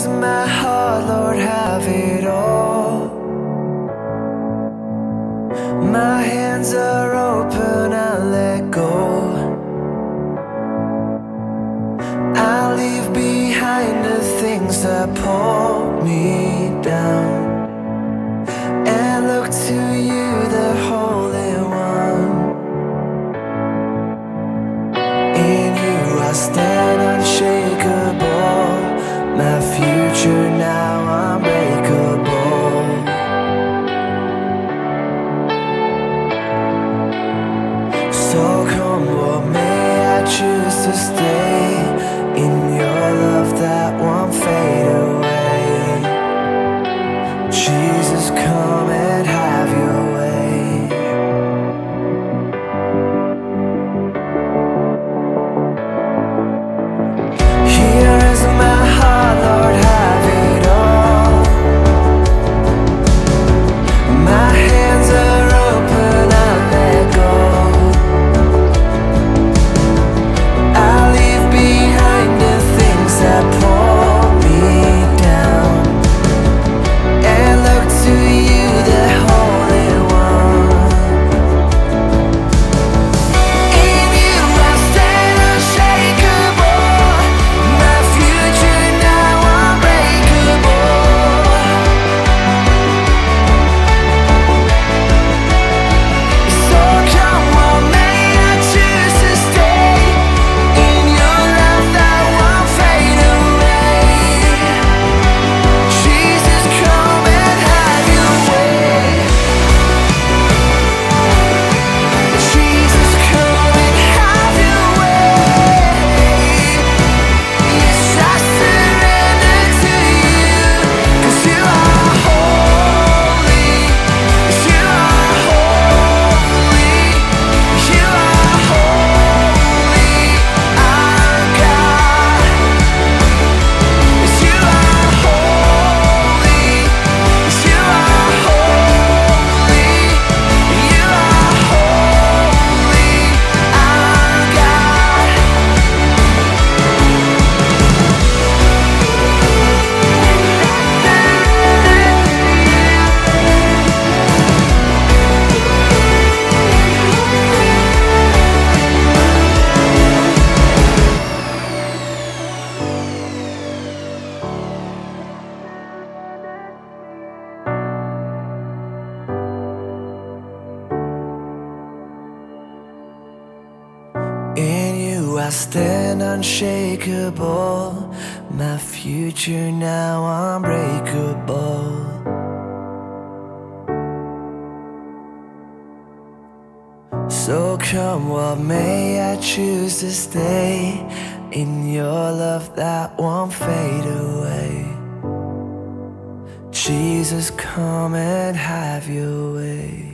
in my heart, Lord, have it all. My hands are open, I let go. I leave behind the things that pull me down, and look to you, the Holy One. In you I stand unshakable, my future now unbreakable. So come what may, I choose to stay in your love that won't fade away. Jesus, come and have your way. Here is my heart, Lord, have it all. My hands are open, I let go. I leave behind the things that pull me down, and look to you, the Holy One. In you I stand unshakable, my future now unbreakable. So come what may, I choose to stay in your love that won't fade away. Jesus, come and have your way. Jesus, come and have your way. Yes, I surrender to you, 'cause you are holy. Yes, you are holy. You are holy, our God. Yes, you are holy. Yes, you are holy. You are holy, our God. In you I stand unshakable, my future now unbreakable. So come what may, I choose to stay in your love that won't fade away. Jesus, come and have your way.